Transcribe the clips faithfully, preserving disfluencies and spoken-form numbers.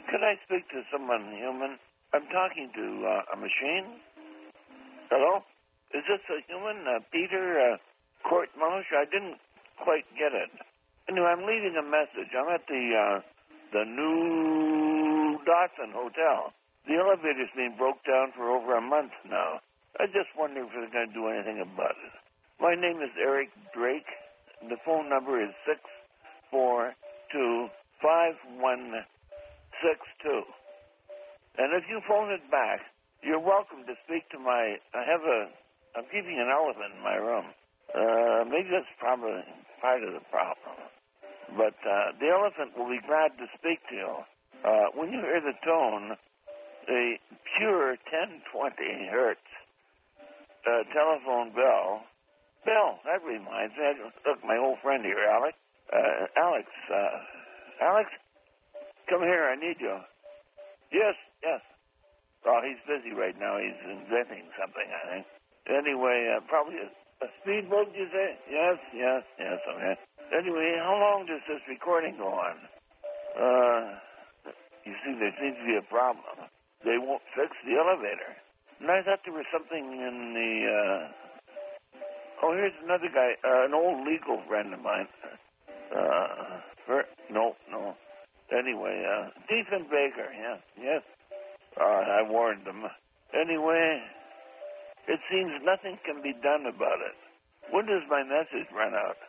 Could I speak to someone human? I'm talking to uh, a machine. Hello? Is this a human? Uh, Peter uh, Courtmarsh? I didn't quite get it. Anyway, I'm leaving a message. I'm at the uh, the New Dawson Hotel. The elevator's been broke down for over a month now. I just wonder if they're going to do anything about it. My name is Eric Drake. The phone number is six four two five one six two. And if you phone it back, you're welcome to speak to my... I have a... I'm keeping an elephant in my room. Uh, maybe that's probably part of the problem. But uh, the elephant will be glad to speak to you. Uh, when you hear the tone, a pure ten twenty hertz uh, telephone bell. Bell, that reminds me. Look, my old friend here, Alex. Uh, Alex, uh, Alex, come here. I need you. Yes, yes. Well, he's busy right now. He's inventing something, I think. Anyway, uh, probably a, a speedboat, you say? Yes, yes, yes, okay. Anyway, how long does this recording go on? Uh, you see, there seems to be a problem. They won't fix the elevator. And I thought there was something in the, uh... Oh, here's another guy, uh, an old legal friend of mine. Uh, for, no, no. Anyway, uh, Ethan Baker, yes, yes. Uh, I warned them. Anyway, it seems nothing can be done about it. When does my message run out?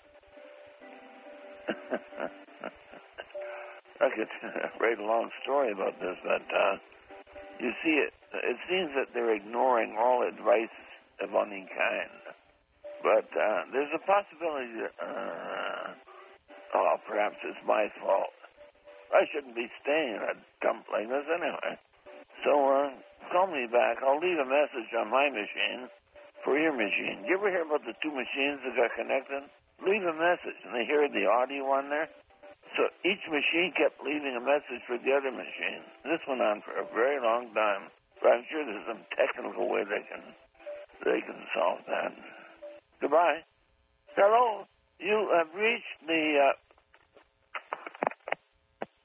I could write a long story about this, but uh, you see, it it seems that they're ignoring all advice of any kind. But uh, there's a possibility that, uh, oh, perhaps it's my fault. I shouldn't be staying in a dump like this anyway. So, uh, call me back. I'll leave a message on my machine for your machine. You ever hear about the two machines that got connected? Leave a message, and they hear the audio on there. So each machine kept leaving a message for the other machine. This went on for a very long time. But I'm sure there's some technical way they can they can solve that. Goodbye. Hello. You have reached the... Uh,